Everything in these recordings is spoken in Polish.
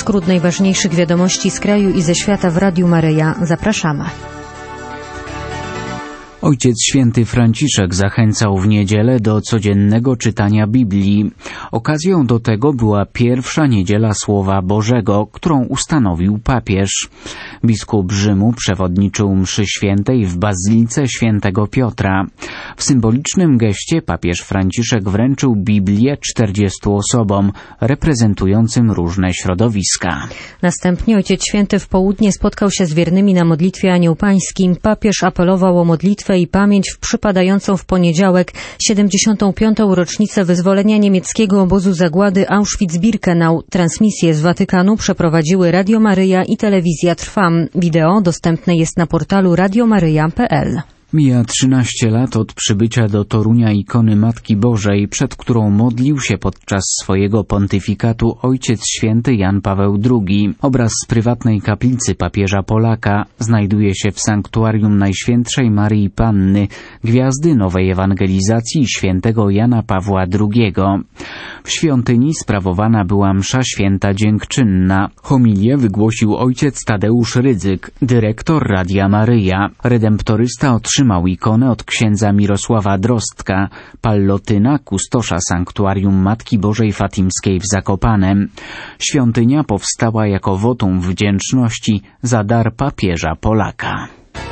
skrót najważniejszych wiadomości z kraju i ze świata w Radiu Maryja. Zapraszamy. Ojciec Święty Franciszek zachęcał w niedzielę do codziennego czytania Biblii. Okazją do tego była pierwsza niedziela Słowa Bożego, którą ustanowił papież. Biskup Rzymu przewodniczył mszy świętej w Bazylice Świętego Piotra. W symbolicznym geście papież Franciszek wręczył Biblię 40 osobom, reprezentującym różne środowiska. Następnie Ojciec Święty w południe spotkał się z wiernymi na modlitwie Anioł Pański. Papież apelował o modlitwę i pamięć w przypadającą w poniedziałek 75. rocznicę wyzwolenia niemieckiego obozu zagłady Auschwitz-Birkenau. Transmisję z Watykanu przeprowadziły Radio Maryja i Telewizja Trwam. Wideo dostępne jest na portalu radiomaryja.pl. Mija 13 lat od przybycia do Torunia ikony Matki Bożej, przed którą modlił się podczas swojego pontyfikatu Ojciec Święty Jan Paweł II. Obraz z prywatnej kaplicy papieża Polaka znajduje się w sanktuarium Najświętszej Maryi Panny, gwiazdy nowej ewangelizacji świętego Jana Pawła II. W świątyni sprawowana była msza święta dziękczynna. Homilię wygłosił ojciec Tadeusz Rydzyk, dyrektor Radia Maryja. Redemptorysta otrzymał ikonę od księdza Mirosława Drostka, pallotyna, kustosza sanktuarium Matki Bożej Fatimskiej w Zakopanem. Świątynia powstała jako wotum wdzięczności za dar papieża Polaka.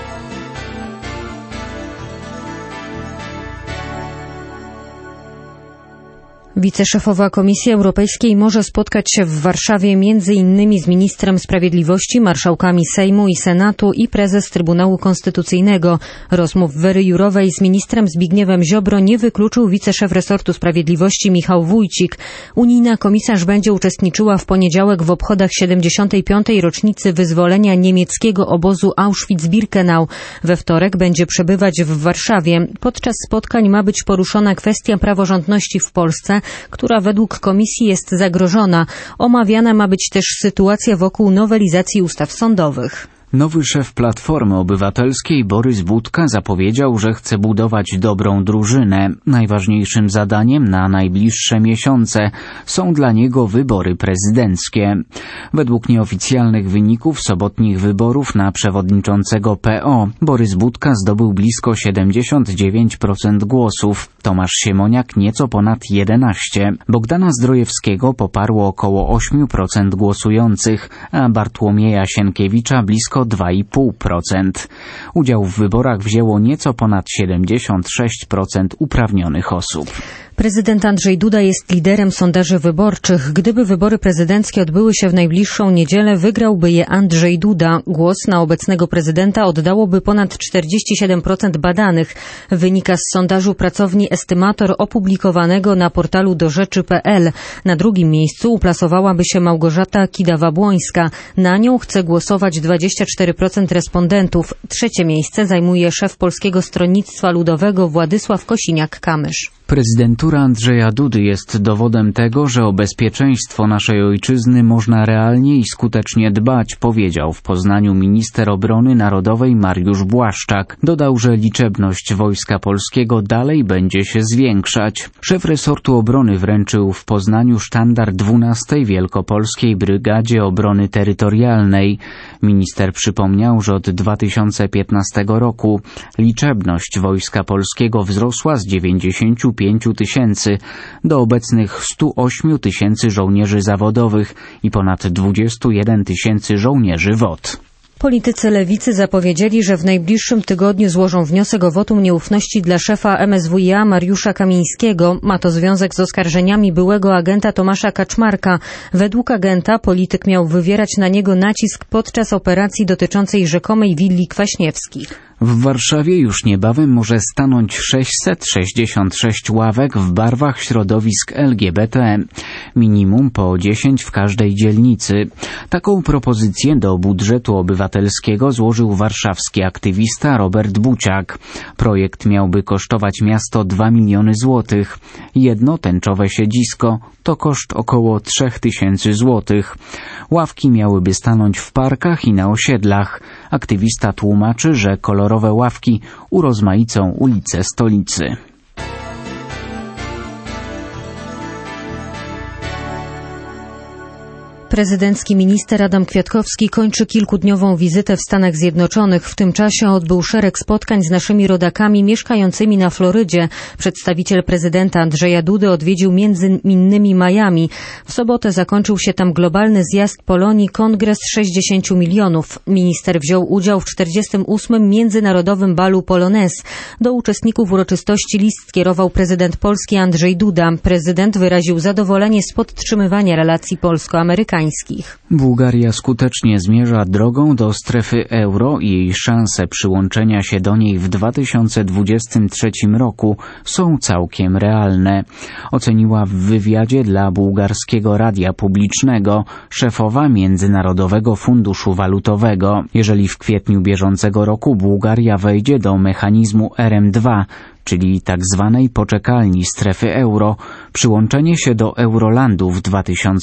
Wiceszefowa Komisji Europejskiej może spotkać się w Warszawie m.in. z ministrem sprawiedliwości, marszałkami Sejmu i Senatu i prezes Trybunału Konstytucyjnego. Rozmów Wery Jourowej z ministrem Zbigniewem Ziobro nie wykluczył wiceszef resortu sprawiedliwości Michał Wójcik. Unijna komisarz będzie uczestniczyła w poniedziałek w obchodach 75. rocznicy wyzwolenia niemieckiego obozu Auschwitz-Birkenau. We wtorek będzie przebywać w Warszawie. Podczas spotkań ma być poruszona kwestia praworządności w Polsce, która według komisji jest zagrożona. Omawiana ma być też sytuacja wokół nowelizacji ustaw sądowych. Nowy szef Platformy Obywatelskiej Borys Budka zapowiedział, że chce budować dobrą drużynę. Najważniejszym zadaniem na najbliższe miesiące są dla niego wybory prezydenckie. Według nieoficjalnych wyników sobotnich wyborów na przewodniczącego PO Borys Budka zdobył blisko 79% głosów. Tomasz Siemoniak nieco ponad 11%. Bogdana Zdrojewskiego poparło około 8% głosujących, a Bartłomieja Sienkiewicza blisko 2,5%. Udział w wyborach wzięło nieco ponad 76% uprawnionych osób. Prezydent Andrzej Duda jest liderem sondaży wyborczych. Gdyby wybory prezydenckie odbyły się w najbliższą niedzielę, wygrałby je Andrzej Duda. Głos na obecnego prezydenta oddałoby ponad 47% badanych. Wynika z sondażu pracowni Estymator opublikowanego na portalu dorzeczy.pl. Na drugim miejscu uplasowałaby się Małgorzata Kidawa-Błońska. Na nią chce głosować 24% respondentów. Trzecie miejsce zajmuje szef Polskiego Stronnictwa Ludowego Władysław Kosiniak-Kamysz. Prezydentura Andrzeja Dudy jest dowodem tego, że o bezpieczeństwo naszej ojczyzny można realnie i skutecznie dbać, powiedział w Poznaniu minister obrony narodowej Mariusz Błaszczak. Dodał, że liczebność Wojska Polskiego dalej będzie się zwiększać. Szef resortu obrony wręczył w Poznaniu sztandar 12. Wielkopolskiej Brygadzie Obrony Terytorialnej. Minister przypomniał, że od 2015 roku liczebność Wojska Polskiego wzrosła z 95 tysięcy do obecnych 108 tysięcy żołnierzy zawodowych i ponad 21 tysięcy żołnierzy WOT. Politycy lewicy zapowiedzieli, że w najbliższym tygodniu złożą wniosek o wotum nieufności dla szefa MSWiA Mariusza Kamińskiego. Ma to związek z oskarżeniami byłego agenta Tomasza Kaczmarka. Według agenta polityk miał wywierać na niego nacisk podczas operacji dotyczącej rzekomej willi Kwaśniewskich. W Warszawie już niebawem może stanąć 666 ławek w barwach środowisk LGBT. Minimum po 10 w każdej dzielnicy. Taką propozycję do budżetu obywatelskiego złożył warszawski aktywista Robert Buciak. Projekt miałby kosztować miasto 2 miliony złotych. Jedno tęczowe siedzisko to koszt około 3000 złotych. Ławki miałyby stanąć w parkach i na osiedlach. Aktywista tłumaczy, że kolorowe ławki urozmaicą ulice stolicy. Prezydencki minister Adam Kwiatkowski kończy kilkudniową wizytę w Stanach Zjednoczonych. W tym czasie odbył szereg spotkań z naszymi rodakami mieszkającymi na Florydzie. Przedstawiciel prezydenta Andrzeja Dudy odwiedził między innymi Miami. W sobotę zakończył się tam globalny zjazd Polonii Kongres 60 milionów. Minister wziął udział w 48. Międzynarodowym Balu Polonaise. Do uczestników uroczystości list skierował prezydent Polski Andrzej Duda. Prezydent wyraził zadowolenie z podtrzymywania relacji polsko-amerykańskich. Bułgaria skutecznie zmierza drogą do strefy euro i jej szanse przyłączenia się do niej w 2023 roku są całkiem realne. Oceniła w wywiadzie dla bułgarskiego radia publicznego szefowa Międzynarodowego Funduszu Walutowego. Jeżeli w kwietniu bieżącego roku Bułgaria wejdzie do mechanizmu RM2, czyli tak zwanej poczekalni strefy euro, przyłączenie się do Eurolandu w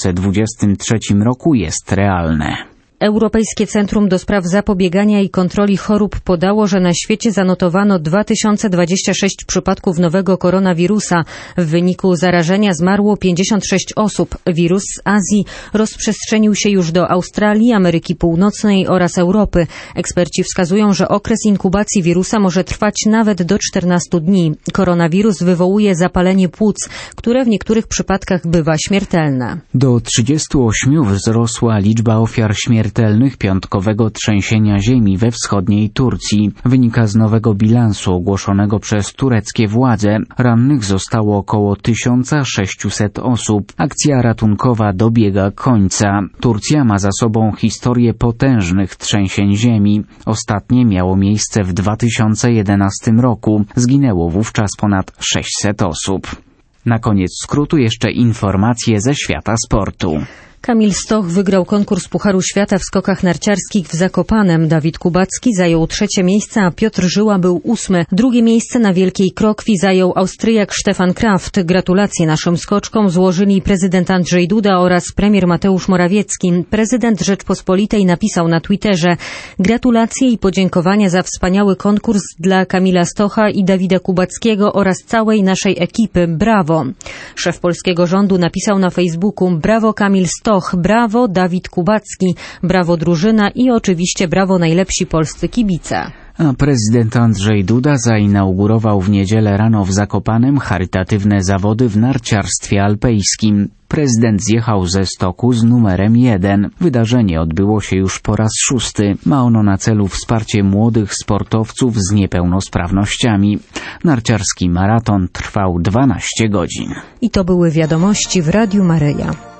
2023 roku jest realne. Europejskie Centrum do Spraw Zapobiegania i Kontroli Chorób podało, że na świecie zanotowano 2026 przypadków nowego koronawirusa. W wyniku zarażenia zmarło 56 osób. Wirus z Azji rozprzestrzenił się już do Australii, Ameryki Północnej oraz Europy. Eksperci wskazują, że okres inkubacji wirusa może trwać nawet do 14 dni. Koronawirus wywołuje zapalenie płuc, które w niektórych przypadkach bywa śmiertelne. Do 38 wzrosła liczba ofiar śmiertelnych piątkowego trzęsienia ziemi we wschodniej Turcji. Wynika z nowego bilansu ogłoszonego przez tureckie władze. Rannych zostało około 1600 osób. Akcja ratunkowa dobiega końca. Turcja ma za sobą historię potężnych trzęsień ziemi. Ostatnie miało miejsce w 2011 roku. Zginęło wówczas ponad 600 osób. Na koniec skrótu jeszcze informacje ze świata sportu. Kamil Stoch wygrał konkurs Pucharu Świata w skokach narciarskich w Zakopanem. Dawid Kubacki zajął 3. miejsce, a Piotr Żyła był 8. Drugie miejsce na Wielkiej Krokwi zajął Austriak Stefan Kraft. Gratulacje naszym skoczkom złożyli prezydent Andrzej Duda oraz premier Mateusz Morawiecki. Prezydent Rzeczpospolitej napisał na Twitterze: gratulacje i podziękowania za wspaniały konkurs dla Kamila Stocha i Dawida Kubackiego oraz całej naszej ekipy. Brawo! Szef polskiego rządu napisał na Facebooku: brawo Kamil Stoch, brawo Dawid Kubacki, brawo drużyna i oczywiście brawo najlepsi polscy kibice. A prezydent Andrzej Duda zainaugurował w niedzielę rano w Zakopanem charytatywne zawody w narciarstwie alpejskim. Prezydent zjechał ze stoku z numerem 1. Wydarzenie odbyło się już po raz 6. Ma ono na celu wsparcie młodych sportowców z niepełnosprawnościami. Narciarski maraton trwał 12 godzin. I to były wiadomości w Radiu Maryja.